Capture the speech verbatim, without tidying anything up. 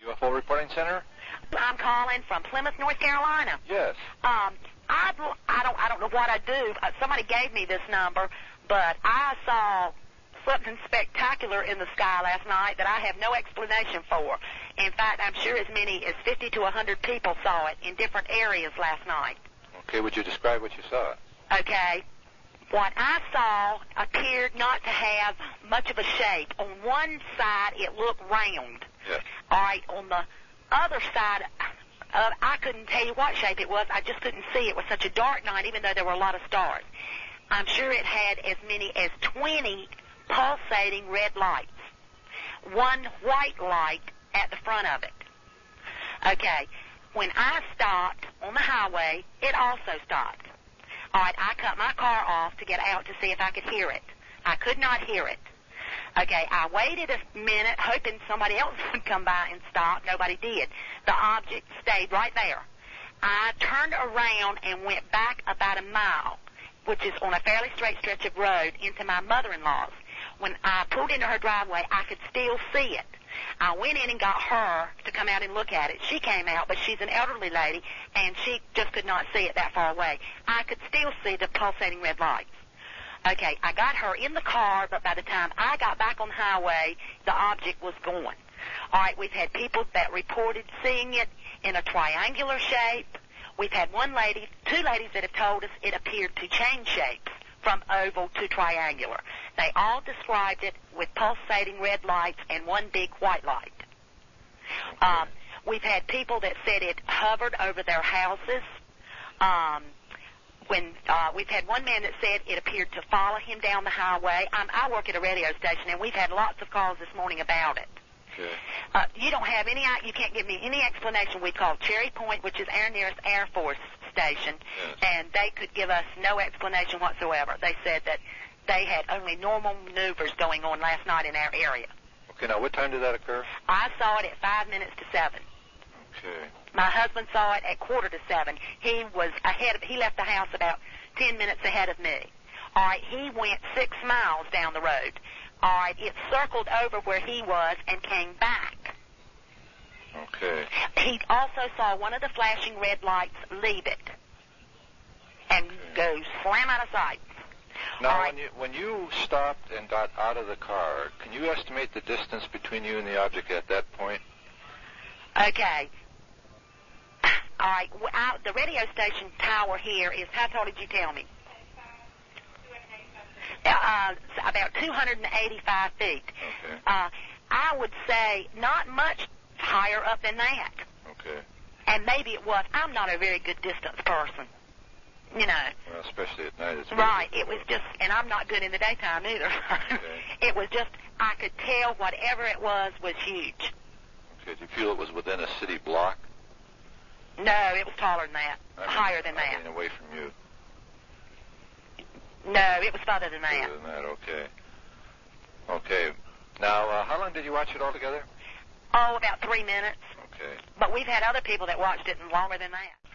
U F O Reporting Center? I'm calling from Plymouth, North Carolina. Yes. Um, I, I don't I don't know what I do. Uh, somebody gave me this number, but I saw something spectacular in the sky last night that I have no explanation for. In fact, I'm sure as many as fifty to one hundred people saw it in different areas last night. Okay, would you describe what you saw? Okay. What I saw appeared not to have much of a shape. On one side, it looked round. Yes. All right, on the other side, uh, I couldn't tell you what shape it was. I just couldn't see. It was such a dark night, even though there were a lot of stars. I'm sure it had as many as twenty pulsating red lights. One white light at the front of it. Okay, when I stopped on the highway, it also stopped. All right, I cut my car off to get out to see if I could hear it. I could not hear it. Okay, I waited a minute, hoping somebody else would come by and stop. Nobody did. The object stayed right there. I turned around and went back about a mile, which is on a fairly straight stretch of road, into my mother-in-law's. When I pulled into her driveway, I could still see it. I went in and got her to come out and look at it. She came out, but she's an elderly lady, and she just could not see it that far away. I could still see the pulsating red lights. Okay, I got her in the car, but by the time I got back on the highway, the object was gone. All right, we've had people that reported seeing it in a triangular shape. We've had one lady, two ladies that have told us it appeared to change shapes from oval to triangular. They all described it with pulsating red lights and one big white light. Okay. Um, we've had people that said it hovered over their houses. Um, when uh, we've had one man that said it appeared to follow him down the highway. Um, I work at a radio station, and we've had lots of calls this morning about it. Okay. Uh, you don't have any, you can't give me any explanation. We called Cherry Point, which is our nearest Air Force station, Yes. and they could give us no explanation whatsoever. They said that they had only normal maneuvers going on last night in our area. Okay, now what time did that occur? I saw it at five minutes to seven. Okay. My husband saw it at quarter to seven. He was ahead of, he left the house about ten minutes ahead of me. All right, he went six miles down the road. All right, it circled over where he was and came back. Okay. He also saw one of the flashing red lights leave it and Okay. go slam out of sight. Now, All right. when you when you stopped and got out of the car, can you estimate the distance between you and the object at that point? Okay. All right. w- Out, the radio station tower here is, how tall did you tell me? Uh, about two hundred eighty-five feet. Okay. Uh, I would say not much higher up than that. Okay. And maybe it was. I'm not a very good distance person. You know. Well, especially at night. It's Right. very It was just, and I'm not good in the daytime either. Okay. It was just, I could tell whatever it was was huge. Okay. Do you feel it was within a city block? No, it was taller than that. I mean, higher than I that. mean, away from you. No, it was further than that. Further than that. Okay. Okay. Now, uh, how long did you watch it all together? Oh, about three minutes. Okay. But we've had other people that watched it longer than that.